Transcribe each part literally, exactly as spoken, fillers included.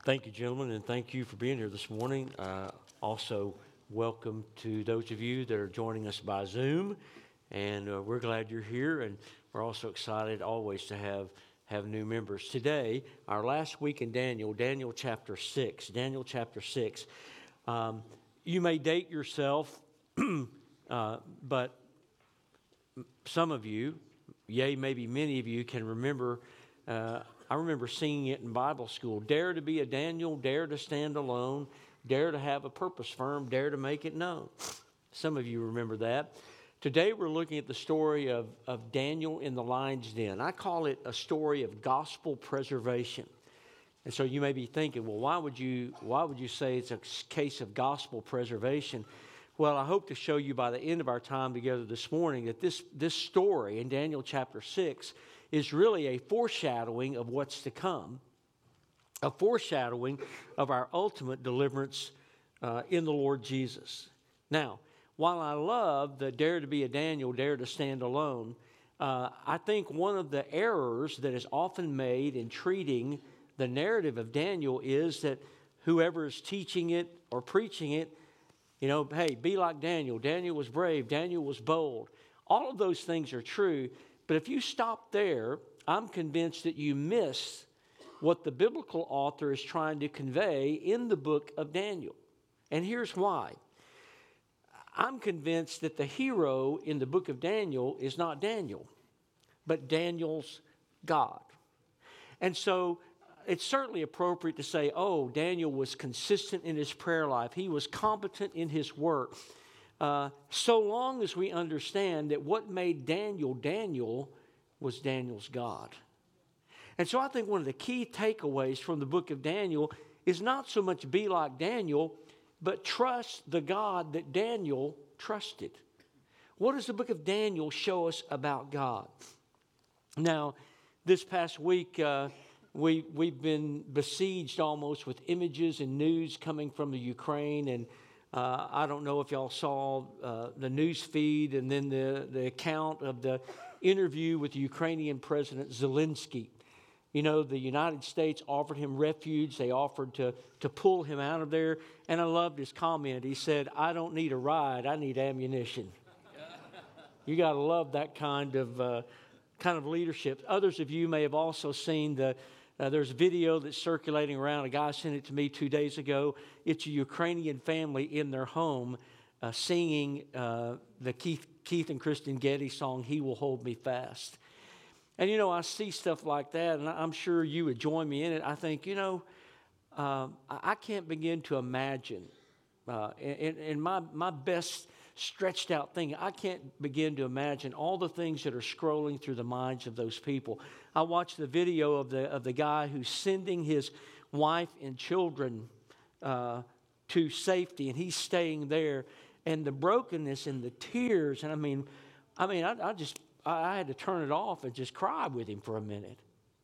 Thank you, gentlemen, and thank you for being here this morning. Uh, also, welcome to those of you that are joining us by Zoom, and uh, we're glad you're here, and we're also excited always to have, have new members. Today, our last week in Daniel, Daniel chapter six, Daniel chapter six. Um, you may date yourself, uh, but some of you, yea, maybe many of you, can remember uh, I remember singing it in Bible school. Dare to be a Daniel, dare to stand alone, dare to have a purpose firm, dare to make it known. Some of you remember that. Today we're looking at the story of, of Daniel in the lion's den. I call it a story of gospel preservation. And so you may be thinking, well, why would you, why would you say it's a case of gospel preservation? Well, I hope to show you by the end of our time together this morning that this, this story in Daniel chapter six is really a foreshadowing of what's to come, a foreshadowing of our ultimate deliverance uh, in the Lord Jesus. Now, while I love the dare to be a Daniel, dare to stand alone, uh, I think one of the errors that is often made in treating the narrative of Daniel is that whoever is teaching it or preaching it, you know, hey, be like Daniel. Daniel was brave. Daniel was bold. All of those things are true. But if you stop there, I'm convinced that you miss what the biblical author is trying to convey in the book of Daniel. And here's why. I'm convinced that the hero in the book of Daniel is not Daniel, but Daniel's God. And so it's certainly appropriate to say, oh, Daniel was consistent in his prayer life. He was competent in his work. Uh, so long as we understand that what made Daniel Daniel was Daniel's God. And so I think one of the key takeaways from the book of Daniel is not so much be like Daniel, but trust the God that Daniel trusted. What does the book of Daniel show us about God? Now, this past week, uh, we, we've been besieged almost with images and news coming from the Ukraine, and Uh, I don't know if y'all saw uh, the news feed and then the, the account of the interview with the Ukrainian President Zelensky. You know, the United States offered him refuge. They offered to, to pull him out of there. And I loved his comment. He said, I don't need a ride. I need ammunition. You got to love that kind of, uh, kind of leadership. Others of you may have also seen the Uh, there's a video that's circulating around. A guy sent it to me two days ago. It's a Ukrainian family in their home uh, singing uh, the Keith, Keith and Kristen Getty song, He Will Hold Me Fast. And, you know, I see stuff like that, and I'm sure you would join me in it. I think, you know, uh, I can't begin to imagine, uh, in, in my, my best stretched out thing, I can't begin to imagine all the things that are scrolling through the minds of those people. I watched the video of the of the guy who's sending his wife and children uh, to safety, and he's staying there, and the brokenness and the tears, and I mean, I mean, I, I just I had to turn it off and just cry with him for a minute.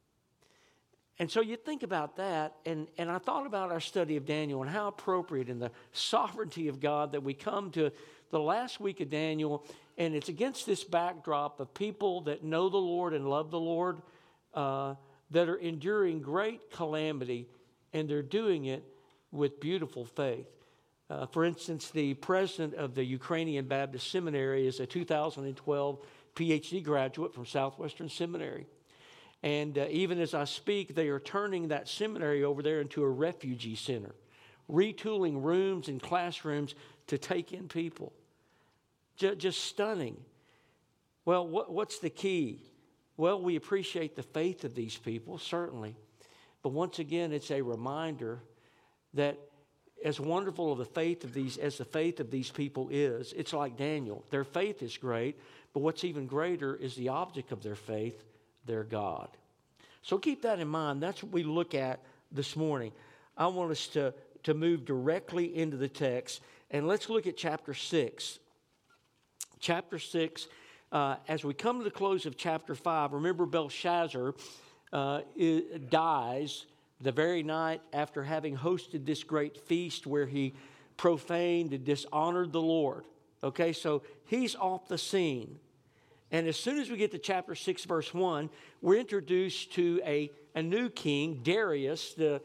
And so you think about that, and, and I thought about our study of Daniel and how appropriate in the sovereignty of God that we come to the last week of Daniel, and it's against this backdrop of people that know the Lord and love the Lord, uh, that are enduring great calamity, and they're doing it with beautiful faith. Uh, for instance, the president of the Ukrainian Baptist Seminary is a two thousand twelve P H D graduate from Southwestern Seminary. And uh, even as I speak, they are turning that seminary over there into a refugee center, retooling rooms and classrooms to take in people. Just, just stunning. Well, what, what's the key? Well, we appreciate the faith of these people, certainly. But once again, it's a reminder that as wonderful of the faith of these, as the faith of these people is, it's like Daniel. Their faith is great, but what's even greater is the object of their faith, their God. So keep that in mind. That's what we look at this morning. I want us to, to move directly into the text, and let's look at chapter six. Chapter six, uh, as we come to the close of chapter five, remember Belshazzar uh, dies the very night after having hosted this great feast where he profaned and dishonored the Lord. Okay, so he's off the scene. And as soon as we get to chapter six, verse one, we're introduced to a, a new king, Darius, the,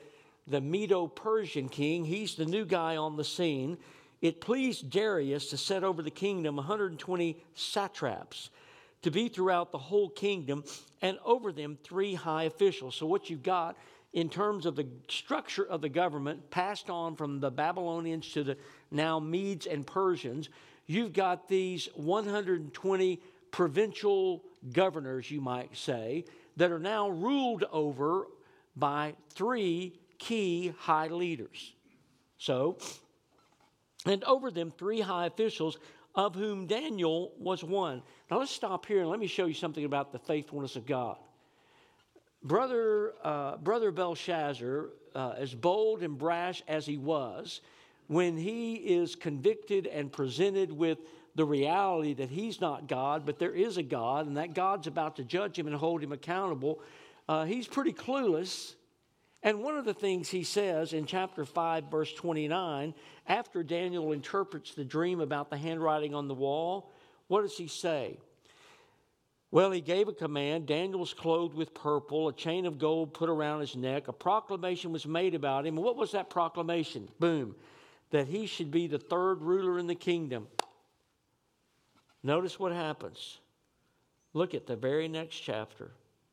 the Medo-Persian king. He's the new guy on the scene. It pleased Darius to set over the kingdom one hundred twenty satraps, to be throughout the whole kingdom, and over them three high officials. So what you've got in terms of the structure of the government passed on from the Babylonians to the now Medes and Persians, you've got these one hundred twenty provincial governors, you might say, that are now ruled over by three key high leaders. So, and over them three high officials, of whom Daniel was one. Now let's stop here and let me show you something about the faithfulness of God. Brother, uh, Brother Belshazzar, uh, as bold and brash as he was, when he is convicted and presented with the reality that he's not God, but there is a God, and that God's about to judge him and hold him accountable, uh, he's pretty clueless. And one of the things he says in chapter five, verse twenty-nine, after Daniel interprets the dream about the handwriting on the wall, what does he say? Well, he gave a command. Daniel was clothed with purple, a chain of gold put around his neck. A proclamation was made about him. And what was that proclamation? Boom. That he should be the third ruler in the kingdom. Notice what happens. Look at the very next chapter.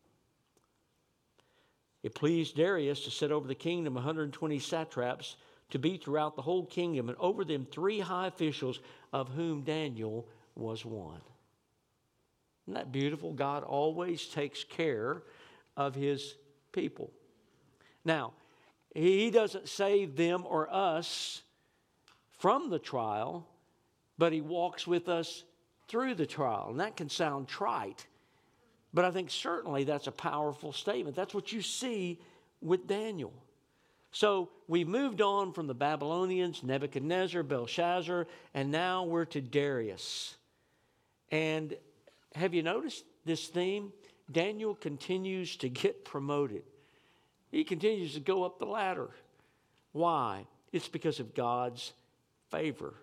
It pleased Darius to set over the kingdom one hundred twenty satraps, to be throughout the whole kingdom, and over them three high officials, of whom Daniel was one. Isn't that beautiful? God always takes care of his people. Now, he doesn't save them or us from the trial, but he walks with us through the trial. And that can sound trite, but I think certainly that's a powerful statement. That's what you see with Daniel. So we moved on from the Babylonians, Nebuchadnezzar, Belshazzar, and now we're to Darius. And have you noticed this theme? Daniel continues to get promoted. He continues to go up the ladder. Why? It's because of God's favor.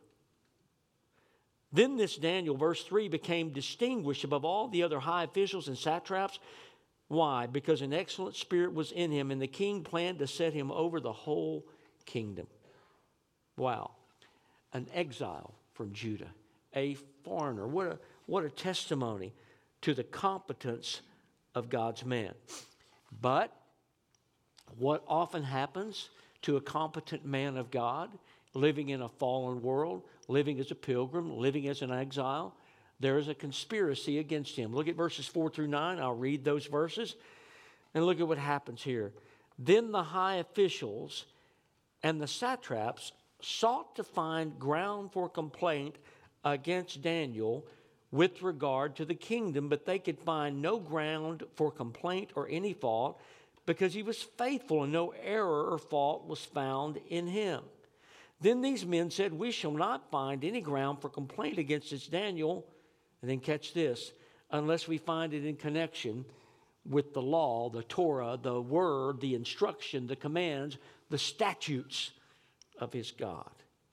Then this Daniel, verse three, became distinguished above all the other high officials and satraps. Why? Because an excellent spirit was in him, and the king planned to set him over the whole kingdom. Wow. An exile from Judah, a foreigner. What a, what a testimony to the competence of God's man. But what often happens to a competent man of God, living in a fallen world, living as a pilgrim, living as an exile, there is a conspiracy against him. Look at verses four through nine. I'll read those verses. And look at what happens here. Then the high officials and the satraps sought to find ground for complaint against Daniel with regard to the kingdom, but they could find no ground for complaint or any fault, because he was faithful and no error or fault was found in him. Then these men said, we shall not find any ground for complaint against this Daniel. And then catch this, unless we find it in connection with the law, the Torah, the word, the instruction, the commands, the statutes of his God.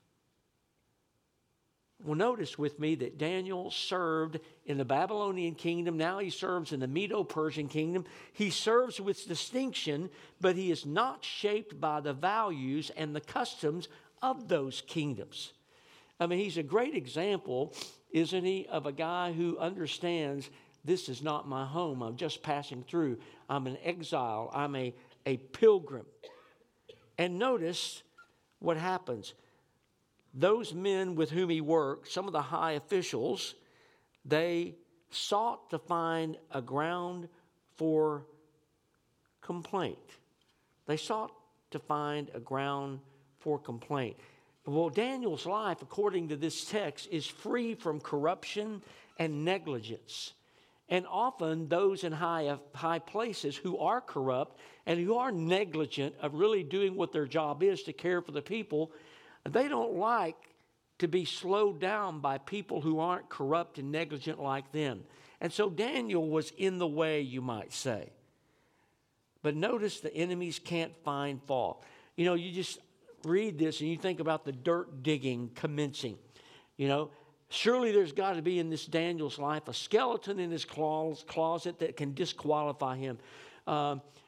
Well, notice with me that Daniel served in the Babylonian kingdom. Now he serves in the Medo-Persian kingdom. He serves with distinction, but he is not shaped by the values and the customs of those kingdoms. I mean, he's a great example, isn't he, of a guy who understands this is not my home. I'm just passing through. I'm an exile. I'm a, a pilgrim. And notice what happens. Those men with whom he worked, some of the high officials, they sought to find a ground for complaint. They sought to find a ground for complaint. Well, Daniel's life, according to this text, is free from corruption and negligence. And often those in high, high places who are corrupt and who are negligent of really doing what their job is to care for the people, they don't like to be slowed down by people who aren't corrupt and negligent like them. And so Daniel was in the way, you might say. But notice the enemies can't find fault. You know, you just read this and you think about the dirt digging commencing. You know, surely there's got to be in this Daniel's life a skeleton in his closet that can disqualify him. Um,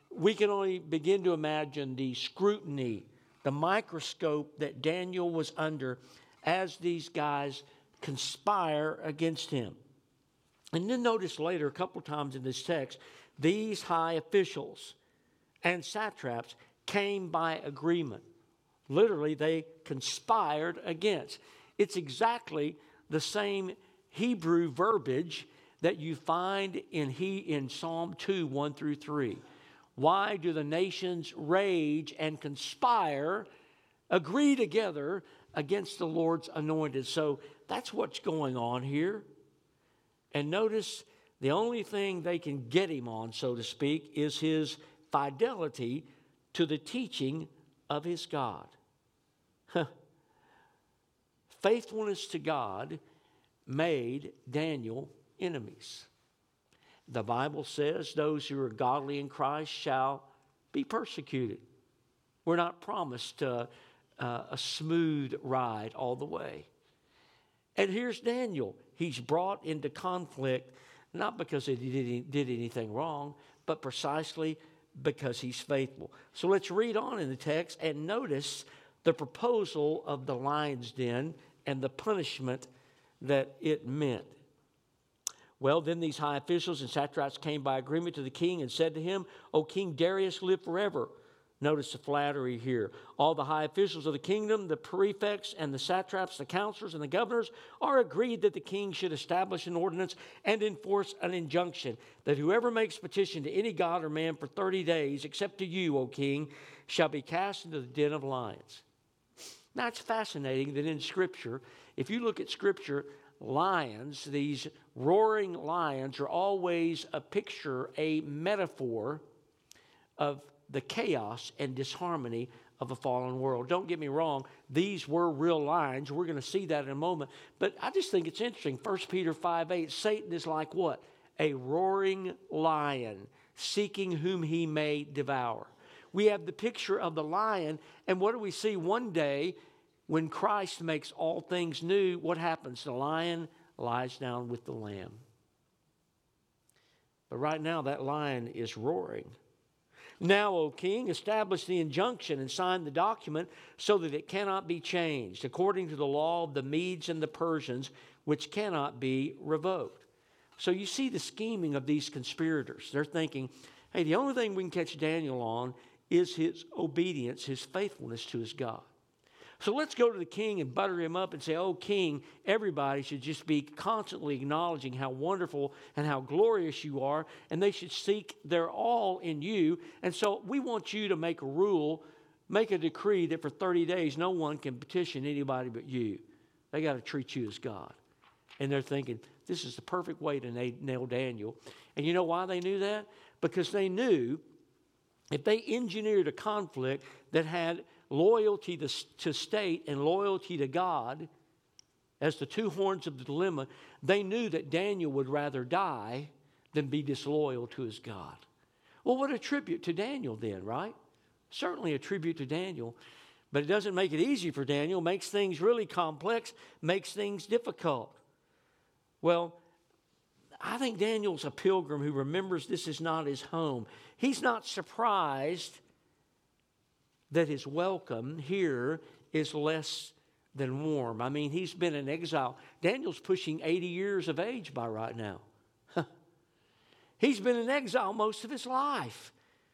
we can only begin to imagine the scrutiny, the microscope that Daniel was under as these guys conspire against him. And then notice later, a couple times in this text, these high officials and satraps came by agreement. Literally, they conspired against. It's exactly the same Hebrew verbiage that you find in he in Psalm two, one through three. Why do the nations rage and conspire, agree together against the Lord's anointed? So that's what's going on here. And notice the only thing they can get him on, so to speak, is his fidelity to the teaching of his God. Faithfulness to God made Daniel enemies. The Bible says those who are godly in Christ shall be persecuted. We're not promised uh, uh, a smooth ride all the way. And here's Daniel. He's brought into conflict not because he did, did anything wrong, but precisely because he's faithful. So let's read on in the text and notice the proposal of the lion's den and the punishment that it meant. Well, then these high officials and satraps came by agreement to the king and said to him, O King Darius, live forever. Notice the flattery here. All the high officials of the kingdom, the prefects and the satraps, the counselors and the governors are agreed that the king should establish an ordinance and enforce an injunction that whoever makes petition to any god or man for thirty days, except to you, O king, shall be cast into the den of lions. Now, it's fascinating that in Scripture, if you look at Scripture, lions, these roaring lions, are always a picture, a metaphor of the chaos and disharmony of a fallen world. Don't get me wrong, these were real lions. We're going to see that in a moment. But I just think it's interesting. First Peter five eight, Satan is like what? A roaring lion, seeking whom he may devour. We have the picture of the lion, and what do we see one day when Christ makes all things new? What happens? The lion lies down with the lamb. But right now, that lion is roaring. Now, O king, establish the injunction and sign the document so that it cannot be changed, according to the law of the Medes and the Persians, which cannot be revoked. So you see the scheming of these conspirators. They're thinking, hey, the only thing we can catch Daniel on is his obedience, his faithfulness to his God. So let's go to the king and butter him up and say, oh, king, everybody should just be constantly acknowledging how wonderful and how glorious you are, and they should seek their all in you. And so we want you to make a rule, make a decree that for thirty days no one can petition anybody but you. They got to treat you as God. And they're thinking, this is the perfect way to nail Daniel. And you know why they knew that? Because they knew if they engineered a conflict that had loyalty to, to state and loyalty to God as the two horns of the dilemma, they knew that Daniel would rather die than be disloyal to his God. Well, what a tribute to Daniel then, right? Certainly a tribute to Daniel. But it doesn't make it easy for Daniel. Makes things really complex, makes things difficult. Well, I think Daniel's a pilgrim who remembers this is not his home. He's not surprised that his welcome here is less than warm. I mean, he's been in exile. Daniel's pushing eighty years of age by right now. He's been in exile most of his life.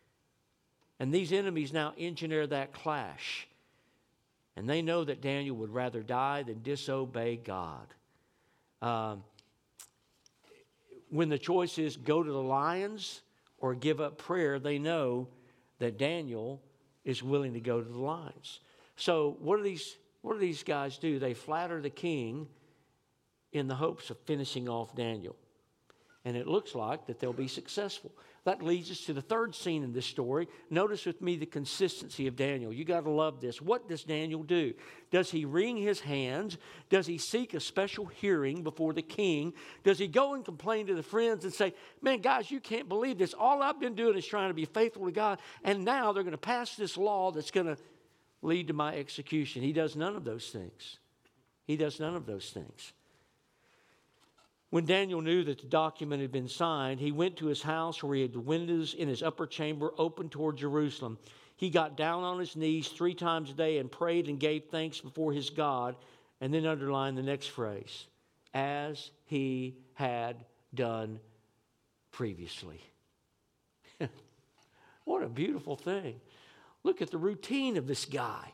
And these enemies now engineer that clash. And they know that Daniel would rather die than disobey God. Um, when the choice is go to the lions or give up prayer, they know that Daniel is willing to go to the lions. So what do these what do these guys do? They flatter the king in the hopes of finishing off Daniel. And it looks like that they'll be successful. That leads us to the third scene in this story. Notice with me the consistency of Daniel. You got to love this. What does Daniel do? Does he wring his hands? Does he seek a special hearing before the king? Does he go and complain to the friends and say, man, guys, you can't believe this. All I've been doing is trying to be faithful to God, and now they're going to pass this law that's going to lead to my execution. He does none of those things. He does none of those things. When Daniel knew that the document had been signed, he went to his house where he had the windows in his upper chamber open toward Jerusalem. He got down on his knees three times a day and prayed and gave thanks before his God, and then underlined the next phrase, as he had done previously. What a beautiful thing. Look at the routine of this guy.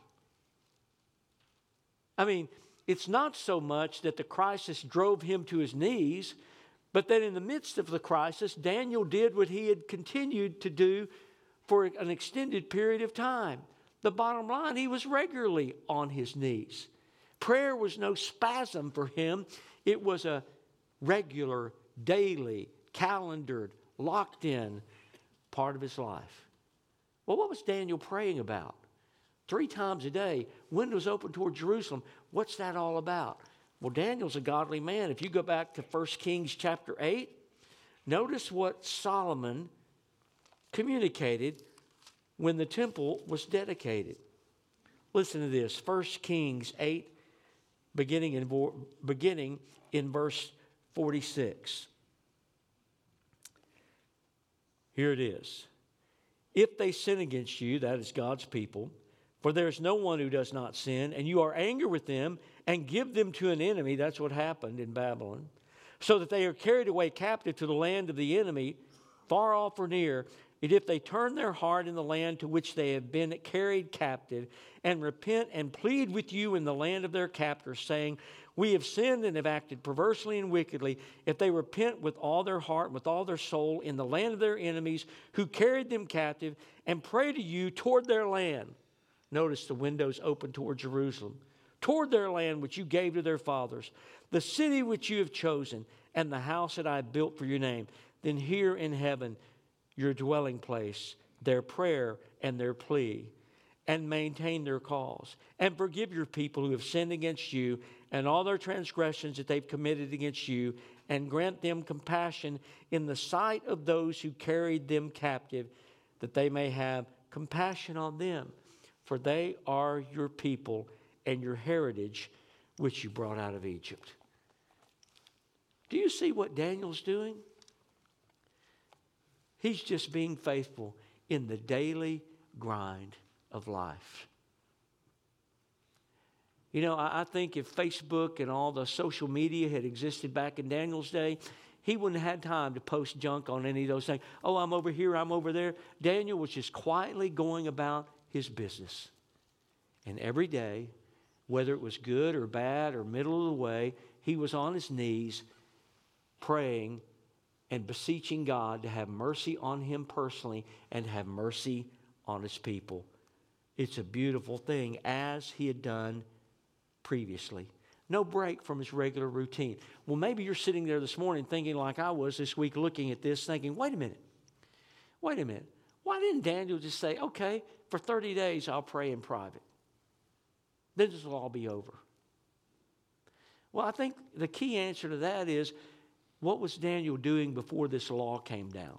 I mean, it's not so much that the crisis drove him to his knees, but that in the midst of the crisis, Daniel did what he had continued to do for an extended period of time. The bottom line, he was regularly on his knees. Prayer was no spasm for him. It was a regular, daily, calendared, locked in part of his life. Well, what was Daniel praying about? Three times a day, windows open toward Jerusalem. What's that all about? Well, Daniel's a godly man. If you go back to First Kings chapter eight, notice what Solomon communicated when the temple was dedicated. Listen to this, First Kings eight, beginning in, beginning in verse forty-six. Here it is. If they sin against you, that is God's people, for there is no one who does not sin, and you are angry with them and give them to an enemy, that's what happened in Babylon, so that they are carried away captive to the land of the enemy, far off or near, and if they turn their heart in the land to which they have been carried captive, and repent and plead with you in the land of their captors, saying, we have sinned and have acted perversely and wickedly. If they repent with all their heart and with all their soul in the land of their enemies who carried them captive, and pray to you toward their land. Notice the windows open toward Jerusalem. Toward their land which you gave to their fathers, the city which you have chosen, and the house that I have built for your name. Then hear in heaven your dwelling place, their prayer and their plea, and maintain their cause. And forgive your people who have sinned against you and all their transgressions that they've committed against you, and grant them compassion in the sight of those who carried them captive, that they may have compassion on them. For they are your people and your heritage, which you brought out of Egypt. Do you see what Daniel's doing? He's just being faithful in the daily grind of life. You know, I, I think if Facebook and all the social media had existed back in Daniel's day, he wouldn't have had time to post junk on any of those things. Oh, I'm over here, I'm over there. Daniel was just quietly going about his business. And every day, whether it was good or bad or middle of the way, he was on his knees praying and beseeching God to have mercy on him personally and have mercy on his people. It's a beautiful thing, as he had done previously. No break from his regular routine. Well, maybe you're sitting there this morning thinking like I was this week, looking at this, thinking, wait a minute. Wait a minute. Why didn't Daniel just say, okay, for thirty days I'll pray in private? Then this will all be over. Well, I think the key answer to that is, what was Daniel doing before this law came down?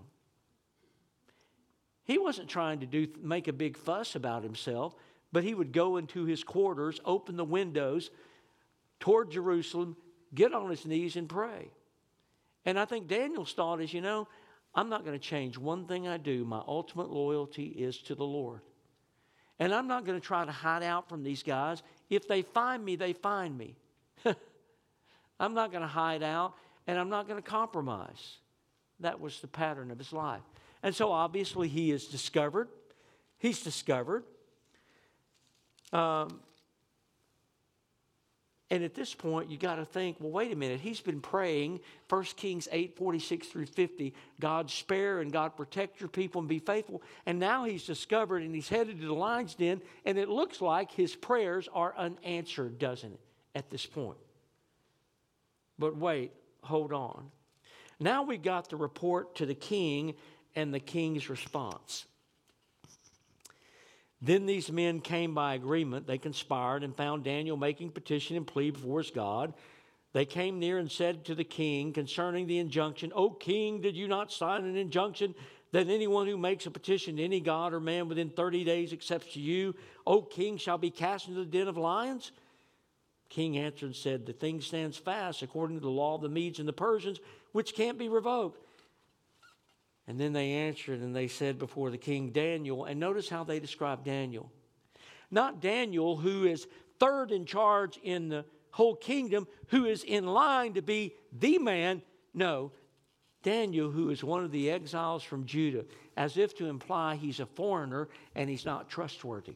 He wasn't trying to do make a big fuss about himself, but he would go into his quarters, open the windows toward Jerusalem, get on his knees and pray. And I think Daniel's thought is, you know, I'm not going to change one thing I do. My ultimate loyalty is to the Lord. And I'm not going to try to hide out from these guys. If they find me, they find me. I'm not going to hide out, and I'm not going to compromise. That was the pattern of his life. And so obviously he is discovered. He's discovered. Um, and at this point, you got to think, well, wait a minute. He's been praying, First Kings eight, forty-six through fifty, God spare and God protect your people and be faithful. And now he's discovered and he's headed to the lion's den, and it looks like his prayers are unanswered, doesn't it, at this point? But wait, hold on. Now we got the report to the king and the king's response. Then these men came by agreement. They conspired and found Daniel making petition and plea before his God. They came near and said to the king concerning the injunction, O king, did you not sign an injunction that anyone who makes a petition to any god or man within thirty days except to you, O king, shall be cast into the den of lions? king answered and said, the thing stands fast according to the law of the Medes and the Persians, which can't be revoked. And then they answered and they said before the king, Daniel, and notice how they describe Daniel. Not Daniel, who is third in charge in the whole kingdom, who is in line to be the man. No, Daniel, who is one of the exiles from Judah, as if to imply he's a foreigner and he's not trustworthy.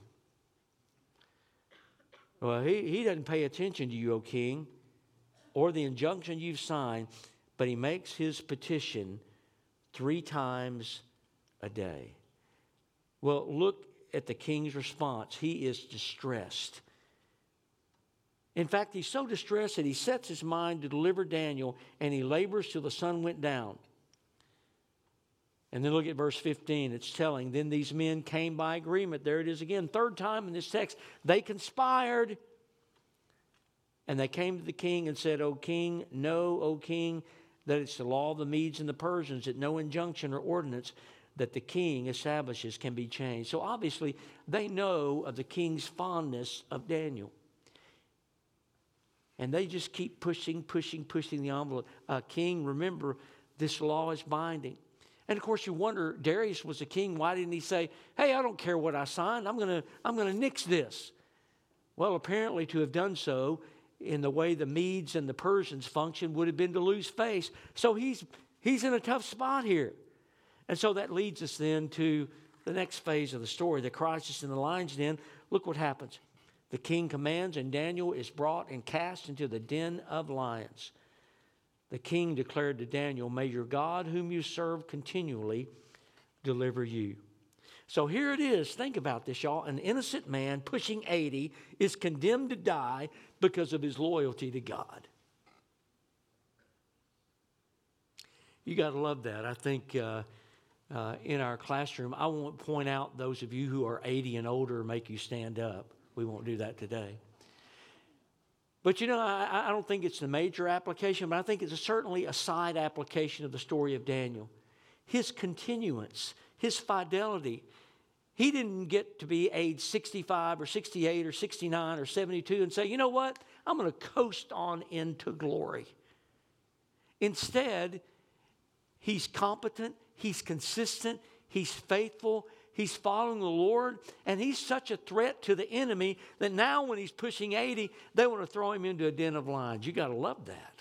Well, he, he doesn't pay attention to you, O king, or the injunction you've signed, but he makes his petition three times a day. Well, look at the king's response. He is distressed. In fact, he's so distressed that he sets his mind to deliver Daniel, and he labors till the sun went down. And then look at verse fifteen. It's telling, then these men came by agreement. There it is again. Third time in this text. They conspired. And they came to the king and said, O king, know, O king, that it's the law of the Medes and the Persians that no injunction or ordinance that the king establishes can be changed. So obviously, they know of the king's fondness of Daniel. And they just keep pushing, pushing, pushing the envelope. Uh, king, remember, this law is binding. And of course, you wonder, Darius was a king. Why didn't he say, hey, I don't care what I signed. I'm going to I'm going to nix this. Well, apparently to have done so in the way the Medes and the Persians function would have been to lose face. So he's he's in a tough spot here. And so that leads us then to the next phase of the story, the crisis in the lion's den. Look what happens. The king commands, and Daniel is brought and cast into the den of lions. The king declared to Daniel, may your God whom you serve continually deliver you. So here it is. Think about this, y'all. An innocent man pushing eighty is condemned to die because of his loyalty to God. You got to love that. I think uh, uh, in our classroom, I won't point out those of you who are eighty and older and make you stand up. We won't do that today. But you know, I, I don't think it's the major application, but I think it's a, certainly a side application of the story of Daniel. His continuance, his fidelity. He didn't get to be age sixty-five or sixty-eight or sixty-nine or seventy-two and say, you know what, I'm going to coast on into glory. Instead, he's competent, he's consistent, he's faithful, he's following the Lord, and he's such a threat to the enemy that now when he's pushing eighty, they want to throw him into a den of lions. You got to love that.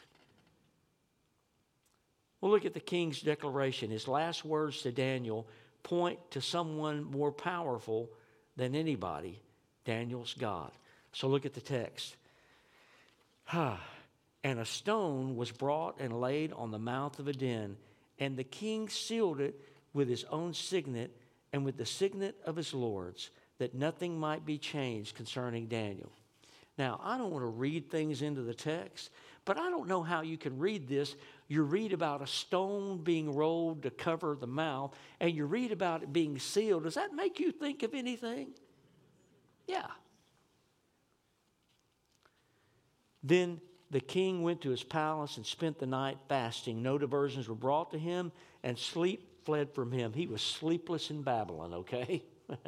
Well, look at the king's declaration. His last words to Daniel point to someone more powerful than anybody, Daniel's God. So look at the text. Ah, and a stone was brought and laid on the mouth of a den, and the king sealed it with his own signet and with the signet of his lords, that nothing might be changed concerning Daniel. Now, I don't want to read things into the text, but I don't know how you can read this. You read about a stone being rolled to cover the mouth, and you read about it being sealed. Does that make you think of anything? Yeah. Then the king went to his palace and spent the night fasting. No diversions were brought to him, and sleep fled from him. He was sleepless in Babylon, okay?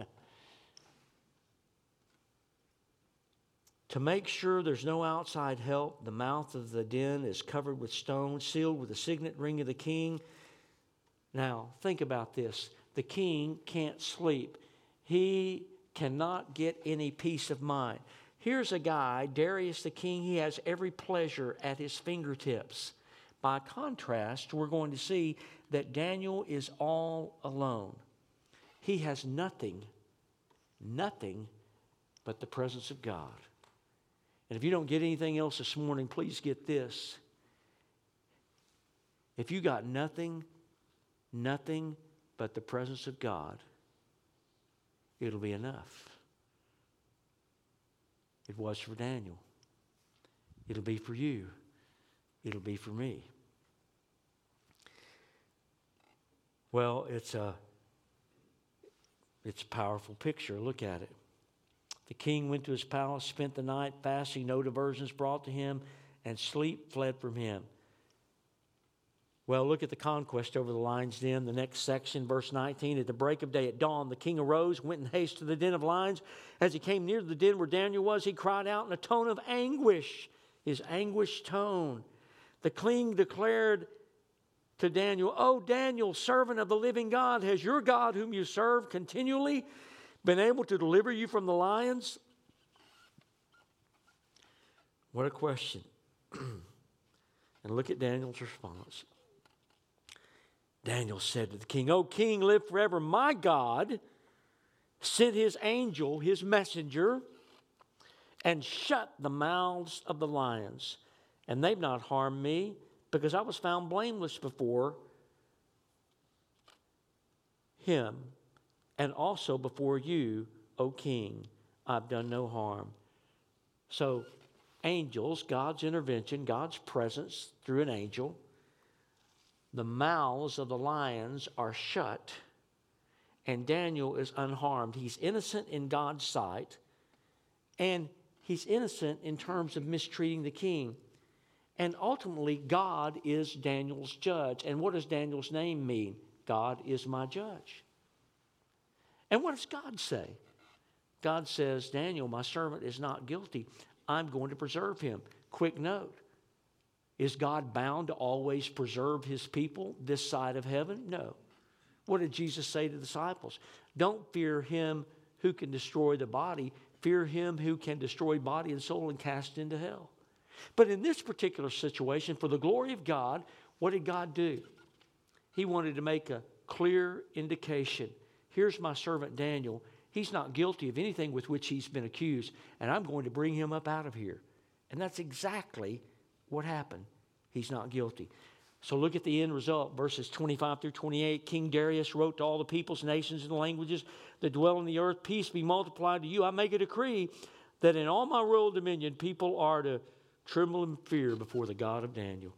To make sure there's no outside help, the mouth of the den is covered with stone, sealed with the signet ring of the king. Now, think about this. The king can't sleep. He cannot get any peace of mind. Here's a guy, Darius the king, he has every pleasure at his fingertips. By contrast, we're going to see that Daniel is all alone. He has nothing, nothing but the presence of God. And if you don't get anything else this morning, please get this. If you got nothing, nothing but the presence of God, it'll be enough. It was for Daniel. It'll be for you. It'll be for me. Well, it's a, it's a powerful picture. Look at it. The king went to his palace, spent the night fasting, no diversions brought to him, and sleep fled from him. Well, look at the conquest over the lion's den. The next section, verse nineteen. At the break of day at dawn, the king arose, went in haste to the den of lions. As he came near the den where Daniel was, he cried out in a tone of anguish, his anguished tone. The king declared to Daniel, "O Daniel, servant of the living God, has your God whom you serve continually been able to deliver you from the lions?" What a question. And look at Daniel's response. Daniel said to the king, "O king, live forever. My God sent his angel, his messenger, and shut the mouths of the lions. And they've not harmed me, because I was found blameless before him, and also before you, O king. I've done no harm." So, angels, God's intervention, God's presence through an angel. The mouths of the lions are shut, and Daniel is unharmed. He's innocent in God's sight, and he's innocent in terms of mistreating the king. And ultimately, God is Daniel's judge. And what does Daniel's name mean? God is my judge. And what does God say? God says, "Daniel, my servant, is not guilty. I'm going to preserve him." Quick note. Is God bound to always preserve his people this side of heaven? No. What did Jesus say to the disciples? Don't fear him who can destroy the body. Fear him who can destroy body and soul and cast into hell. But in this particular situation, for the glory of God, what did God do? He wanted to make a clear indication. Here's my servant Daniel. He's not guilty of anything with which he's been accused, and I'm going to bring him up out of here. And that's exactly what happened. He's not guilty. So look at the end result, verses twenty-five through twenty-eight. King Darius wrote to all the peoples, nations, and languages that dwell on the earth, "Peace be multiplied to you. I make a decree that in all my royal dominion people are to tremble in fear before the God of Daniel."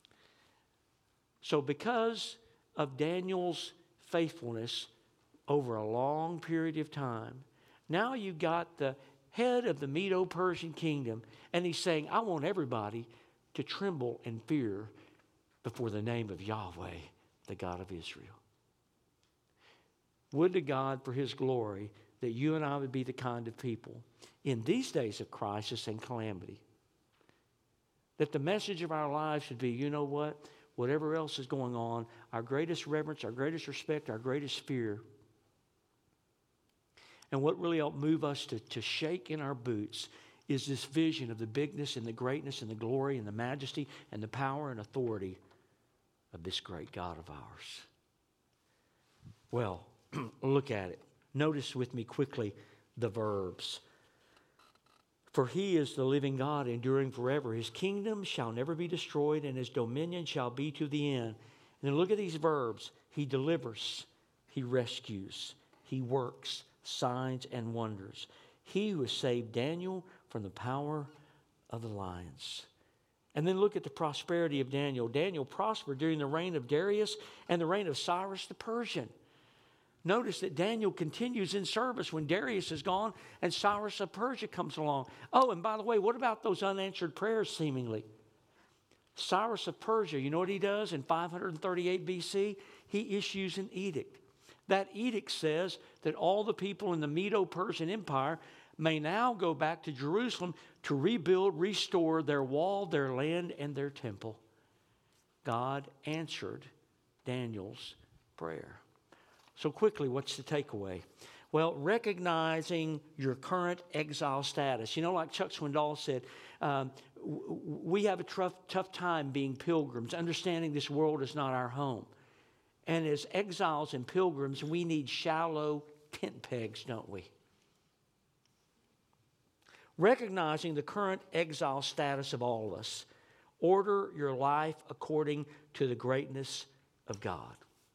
So because of Daniel's faithfulness over a long period of time, now you've got the head of the Medo-Persian kingdom, and he's saying, "I want everybody to tremble and fear before the name of Yahweh, the God of Israel." Would to God for his glory that you and I would be the kind of people in these days of crisis and calamity, that the message of our lives should be, you know what? Whatever else is going on, our greatest reverence, our greatest respect, our greatest fear, and what really ought to move us to, to shake in our boots is this vision of the bigness and the greatness and the glory and the majesty and the power and authority of this great God of ours. Well, look at it. Notice with me quickly the verbs. For he is the living God, enduring forever. His kingdom shall never be destroyed, and his dominion shall be to the end. And then look at these verbs. He delivers. He rescues. He works signs and wonders. He who has saved Daniel from the power of the lions. And then look at the prosperity of Daniel. Daniel prospered during the reign of Darius and the reign of Cyrus the Persian. Notice that Daniel continues in service when Darius is gone and Cyrus of Persia comes along. Oh, and by the way, what about those unanswered prayers seemingly? Cyrus of Persia, you know what he does in five thirty-eight B C? He issues an edict. That edict says that all the people in the Medo-Persian Empire may now go back to Jerusalem to rebuild, restore their wall, their land, and their temple. God answered Daniel's prayer. So quickly, what's the takeaway? Well, recognizing your current exile status. You know, like Chuck Swindoll said, um, w- we have a tough, tough time being pilgrims, understanding this world is not our home. And as exiles and pilgrims, we need shallow tent pegs, don't we? Recognizing the current exile status of all of us, order your life according to the greatness of God.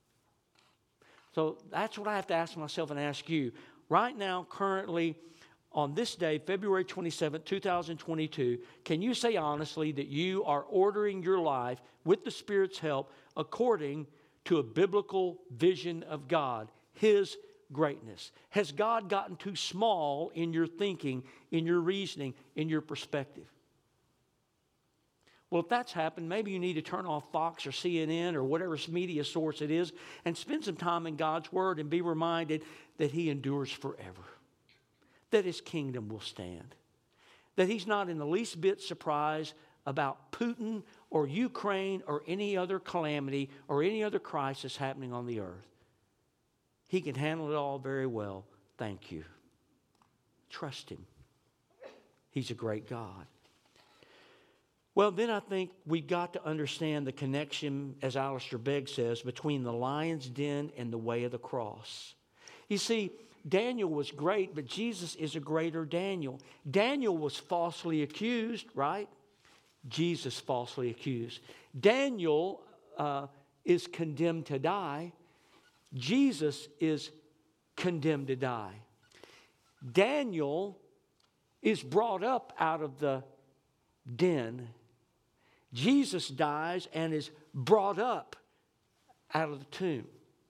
So that's what I have to ask myself and ask you. Right now, currently, on this day, February twenty-seventh, two thousand twenty-two, can you say honestly that you are ordering your life with the Spirit's help according to a biblical vision of God, His greatness? Has God gotten too small in your thinking, in your reasoning, in your perspective? Well, if that's happened, maybe you need to turn off Fox or C N N or whatever media source it is and spend some time in God's Word and be reminded that He endures forever, that His kingdom will stand, that He's not in the least bit surprised about Putin or Ukraine or any other calamity or any other crisis happening on the earth. He can handle it all very well. Thank you. Trust Him. He's a great God. Well, then I think we've got to understand the connection, as Alistair Begg says, between the lion's den and the way of the cross. You see, Daniel was great, but Jesus is a greater Daniel. Daniel was falsely accused, right? Jesus falsely accused. Daniel uh, is condemned to die. Jesus is condemned to die. Daniel is brought up out of the den. Jesus dies and is brought up out of the tomb.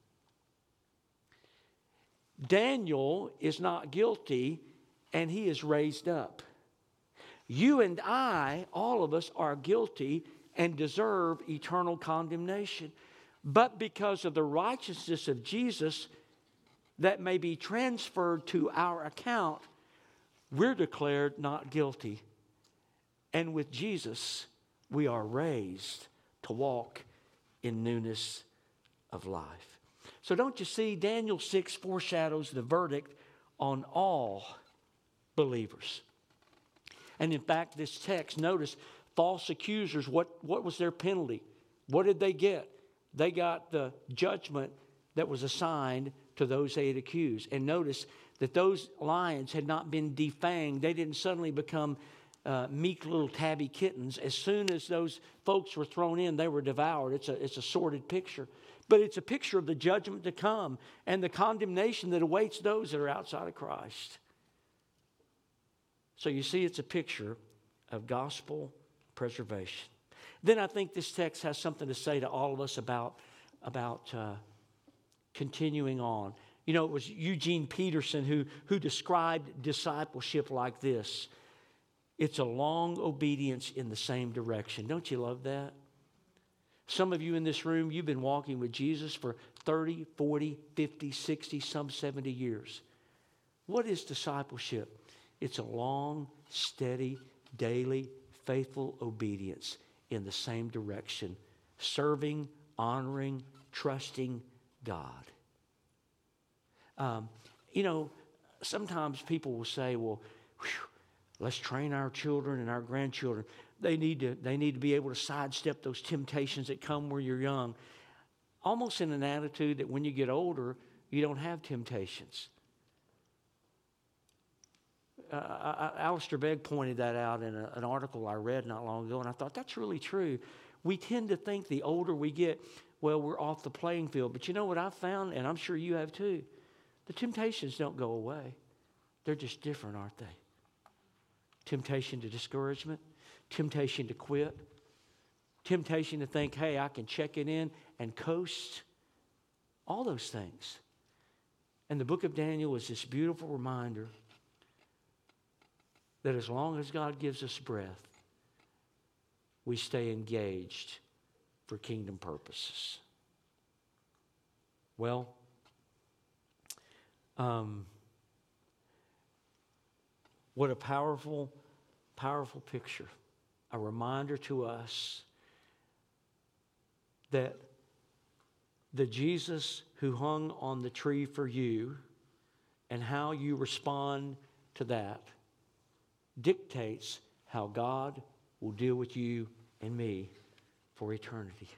Daniel is not guilty, and he is raised up. You and I, all of us, are guilty and deserve eternal condemnation. But because of the righteousness of Jesus that may be transferred to our account, we're declared not guilty. And with Jesus, we are raised to walk in newness of life. So don't you see, Daniel six foreshadows the verdict on all believers. And in fact, this text, notice, false accusers, what, what was their penalty? What did they get? They got the judgment that was assigned to those they had accused. And notice that those lions had not been defanged. They didn't suddenly become uh, meek little tabby kittens. As soon as those folks were thrown in, they were devoured. It's a, it's a sordid picture. But it's a picture of the judgment to come and the condemnation that awaits those that are outside of Christ. So you see, it's a picture of gospel preservation. Then I think this text has something to say to all of us about, about uh, continuing on. You know, it was Eugene Peterson who, who described discipleship like this. It's a long obedience in the same direction. Don't you love that? Some of you in this room, you've been walking with Jesus for thirty, forty, fifty, sixty, some seventy years. What is discipleship? It's a long, steady, daily, faithful obedience in the same direction, serving, honoring, trusting God. Um, you know, sometimes people will say, well, whew, let's train our children and our grandchildren. They need to, they need to be able to sidestep those temptations that come when you're young. Almost in an attitude that when you get older, you don't have temptations. Uh, I, I, Alistair Begg pointed that out in a, an article I read not long ago, and I thought that's really true. We tend to think the older we get, well, we're off the playing field. But you know what I've found, and I'm sure you have too, the temptations don't go away. They're just different, aren't they? Temptation to discouragement, temptation to quit, temptation to think, hey, I can check it in and coast, all those things. And the book of Daniel is this beautiful reminder that as long as God gives us breath, we stay engaged for kingdom purposes. Well, um, what a powerful, powerful picture. A reminder to us that the Jesus who hung on the tree for you and how you respond to that dictates how God will deal with you and me for eternity.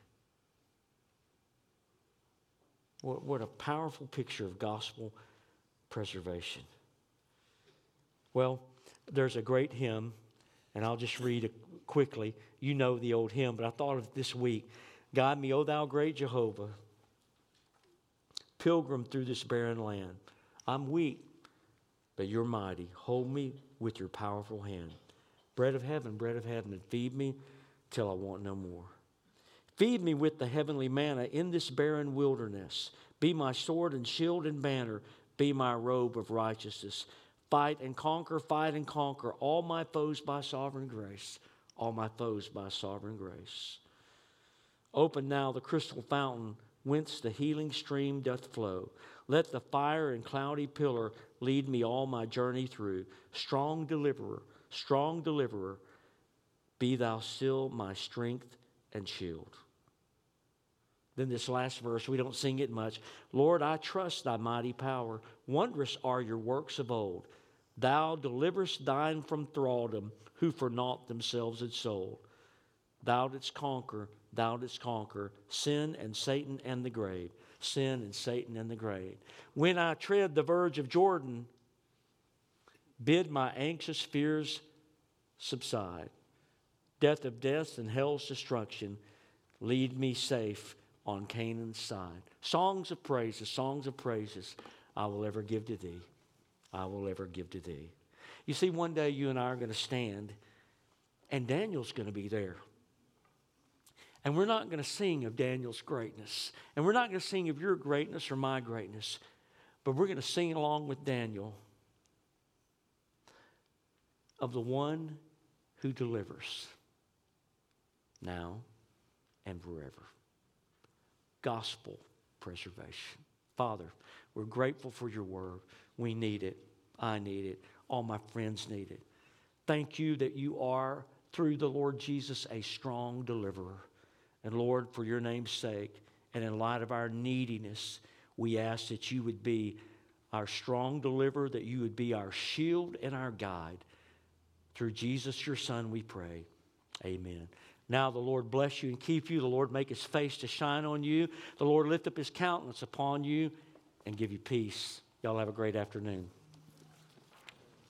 What, what a powerful picture of gospel preservation. Well, there's a great hymn, and I'll just read it quickly. You know the old hymn, but I thought of it this week. Guide me, O thou great Jehovah, pilgrim through this barren land. I'm weak, but you're mighty. Hold me with your powerful hand. Bread of heaven, bread of heaven, and feed me till I want no more. Feed me with the heavenly manna in this barren wilderness. Be my sword and shield and banner. Be my robe of righteousness. Fight and conquer, fight and conquer all my foes by sovereign grace. all my foes by sovereign grace. Open now the crystal fountain whence the healing stream doth flow. Let the fire and cloudy pillar lead me all my journey through. Strong deliverer, strong deliverer, be thou still my strength and shield. Then this last verse, we don't sing it much. Lord, I trust thy mighty power. Wondrous are your works of old. Thou deliverest thine from thraldom, who for naught themselves had sold. Thou didst conquer, thou didst conquer sin and Satan and the grave. Sin and Satan and the grave. When I tread the verge of Jordan, bid my anxious fears subside. Death of death and hell's destruction, lead me safe on Canaan's side. Songs of praises, songs of praises I will ever give to thee. I will ever give to thee. You see, one day you and I are going to stand, and Daniel's going to be there. And we're not going to sing of Daniel's greatness. And we're not going to sing of your greatness or my greatness. But we're going to sing along with Daniel of the one who delivers now and forever. Gospel preservation. Father, we're grateful for your word. We need it. I need it. All my friends need it. Thank you that you are, through the Lord Jesus, a strong deliverer. And Lord, for your name's sake, and in light of our neediness, we ask that you would be our strong deliverer, that you would be our shield and our guide. Through Jesus, your Son, we pray. Amen. Now the Lord bless you and keep you. The Lord make his face to shine on you. The Lord lift up his countenance upon you and give you peace. Y'all have a great afternoon.